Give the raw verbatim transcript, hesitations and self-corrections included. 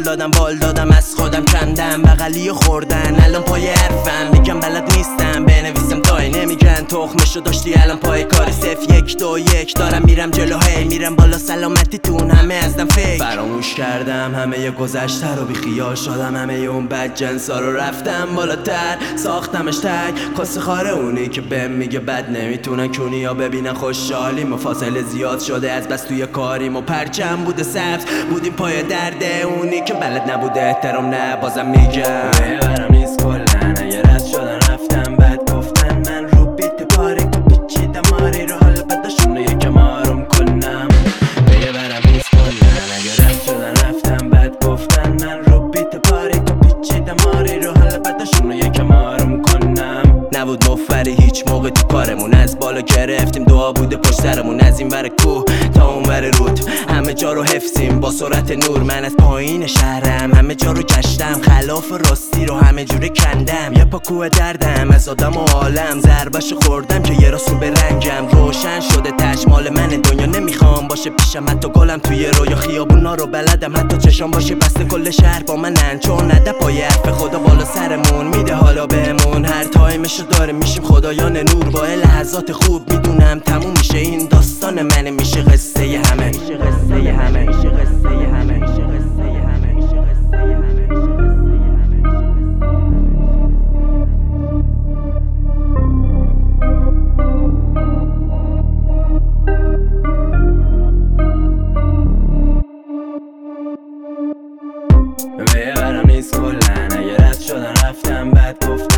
قول دادم بال دادم از خودم کندم بغلی خوردن الان پای حرفم میگم بلد نیستم بنویسم دای نمیگن تخمشو داشتی الان پای کاری صف یک دو یک دارم میرم جلو هی میرم بالا سلامتی تون همه ازدم فیک فراموش کردم همه ی گذشته رو بی خیال شدم همه ی اون بد جنسا رو رفتم بالاتر ساختمش تک کاسه خاره اونی که بهم میگه بد نمیتونن کونی ها ببینن خوشحالی مفاصله زیاد شده از بس توی کاریم و پرچم بوده سبز بودیم پای درده اونی که بلد نبوده احترام نه بازم میگم برم نیست کلن اگه رد شدن رفتم بد گفتن من رو بیت پاری که پیچیدم ماری رو حالا بداشون رو یکم آروم کنم برم نیست کلن اگه رد شدن رفتم بد گفتن من رو بیت پاری که پیچیدم ماری رو حالا بداشون رو یکم آروم کنم نبود مفری هیچ موقع تو کارمون از بالا گرفتیم دعا بوده پشت سرمون از این ور کوه تا اون ور رود همه جا رو حفظیم با سرعت نور من از پایین شهرم همه جا رو گشتم خلاف راستی رو همه جوره کندم یه پا کوه دردم از آدم و عالم ضربش خوردم که یه راست رو به رنگم روشن شده تش مال من دنیا نمیخوام باشه پیشم حتی گلم توی رویا خیابونا رو بلدم حتی چشام باشه بسته کل شهر با منن چون نده پای حرف خدا بالا سرمون میده حالا بهمون هر تایمشو داره میشیم خدایان نور با لحظات خوب میدونم تموم میشه این داستان منه میشه قصه ی همه میشه قصه ی همه میشه قصه ی همه میشه قصه ی همه میشه قصه ی همه ببرم نیست کلن اگه رد شدن رفتم بد گفت